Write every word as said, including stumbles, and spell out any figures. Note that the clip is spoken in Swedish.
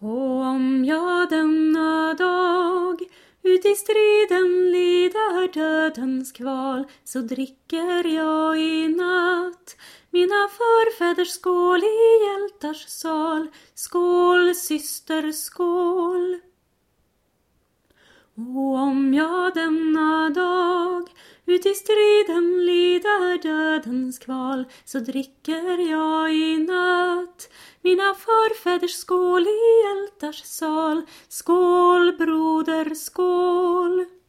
Och om jag denna dag ut i striden lider dödens kval, så dricker jag i natt mina förfäders skål i hjältars sal. Skål, syster, skål. Och om jag denna dag ut i striden lider dödens kval, så dricker jag i natt mina förfäders skål i hjältars sal. Skål, broder, skål.